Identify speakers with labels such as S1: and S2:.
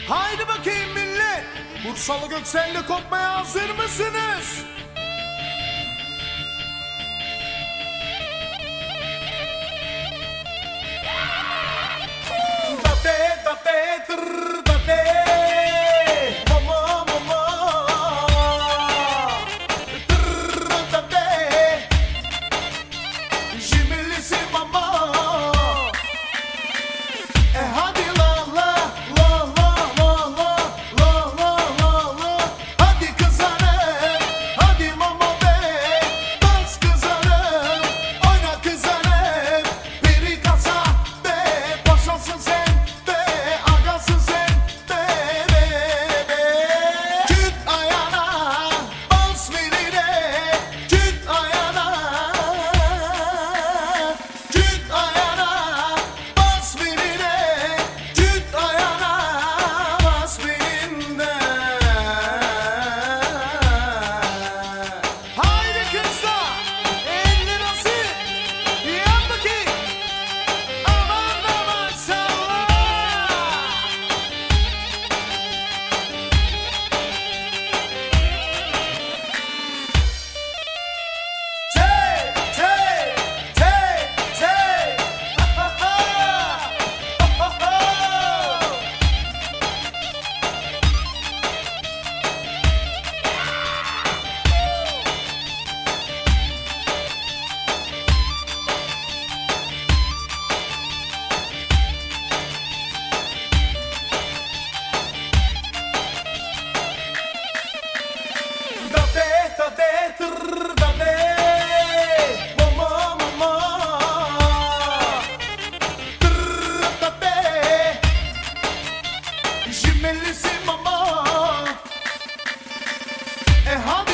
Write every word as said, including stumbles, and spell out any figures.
S1: Haydi bakayım millet. Bursalı Göksel'le kopmaya hazır mısınız? Date, date, tır, date. Mama, mama. Tır, date. Jimilisi mama. E hadi la la la la la la la la la la. Hadi kızarım, hadi mama be. Dans kızarım, oyna kızarım. Biri kasa be, paşasın sen be, agasın sen be be be. Küt ayağına, bas verire. Küt ayağına, küt ayağına, bas verire. Küt ayağına, bas verinde. Haydi kızlar, elini nasıl? Yap bakayım. Aman da maşallah. Çey, çey, çey, çey. Ha ha ha. Ha ha ha. Date, date, tır, date. Mama, mama. Tır, date. Jimilisi mama. E hadi